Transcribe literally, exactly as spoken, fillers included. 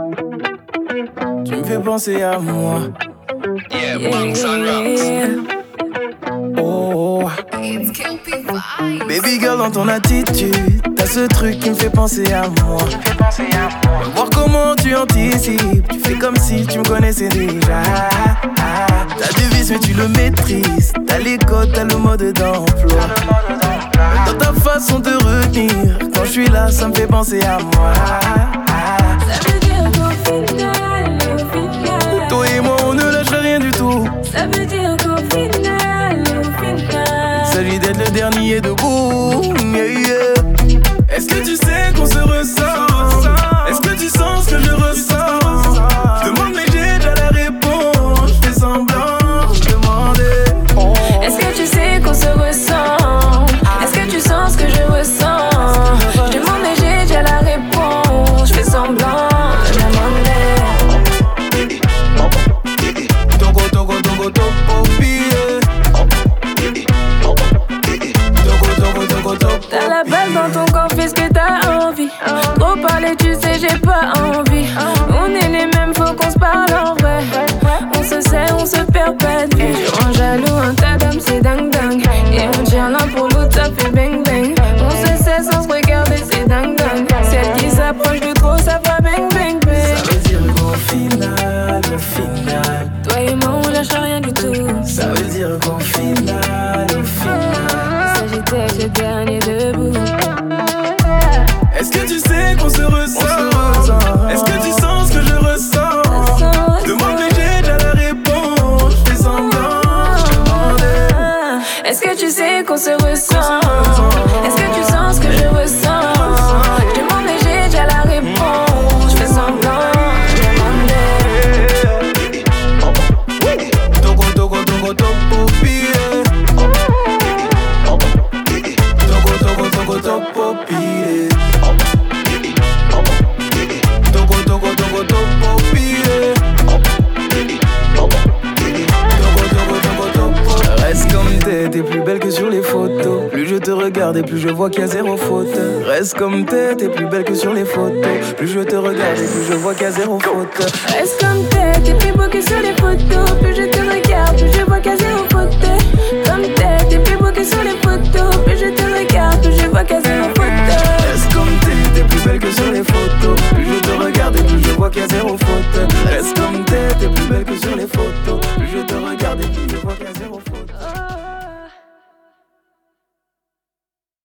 Tu me fais penser à moi. Yeah, Bunks and Rocks. Oh, baby girl, dans ton attitude, t'as ce truc qui me fait penser à moi. Voir comment tu anticipes, tu fais comme si tu me connaissais déjà. T'as des vices mais tu le maîtrises, t'as les codes, t'as le mode d'emploi. Dans ta façon de retenir, quand je suis là, ça me fait penser à moi. Ça veut dire qu'au final, au final, toi et moi on ne lâche rien du tout. ça veut dire qu'au final, au final, il s'agit d'être le dernier debout. Yeah, yeah. Est-ce que tu sais qu'on se ressent? Est-ce que tu sens ce que je ressens? Je demande mais j'ai déjà la réponse. Je fais semblant de demander. Oh. est-ce que tu sais qu'on se ressent? Est-ce que tu sens ce que je ressens? Je demande mais j'ai déjà la réponse. Je fais semblant de demander. Togo, togo, togo, togo, pire. Togo, togo, togo, togo. T'as la balle dans ton corps, fais ce que t'as envie. Trop parler, tu sais, j'ai pas envie. On est les mêmes, faut qu'on se parle en vrai. On se sait, on se perd pas de vue. Tu rends jaloux, un tas d'hommes, c'est dingue dingue. Et on tient l'un pour l'autre, ça fait bang bang. On se sait sans se regarder, c'est dingue dingue. Celle qui s'approche de trop, ça fera bang bang bang. Ça veut dire qu'au final, au final, Toi et moi, on lâche rien du tout. ça veut dire qu'au final, au final, Il s'agit d'être le dernier debout. est-ce que tu sais qu'on se ressent? Est-ce que tu sens ce que je ressens? Je demande mais j'ai déjà la réponse. Je fais semblant de demander. Est-ce que tu sais qu'on se ressent? Est-ce que tu sens ce que je ressens? Je demande mais j'ai déjà la réponse. Je fais semblant de demander. Togo, togo, togo, togo, pire. Togo, togo, togo, togo, pire. Togo, togo, togo, togo, pire. Togo, togo, togo, togo. Reste comme t'es, t'es plus belle que sur les photos. Plus je te regarde et plus je vois qu'il y a zéro faute. Reste comme t'es, t'es plus belle que sur les photos. Plus je te regarde et plus je vois qu'il y a zéro faute. Reste comme t'es, t'es plus beau que sur les photos. Plus je te regarde, plus je vois qu'à zéro faute. Comme t'es, t'es plus beau que sur les photos. Plus je te regarde, plus je vois qu'à zéro faute.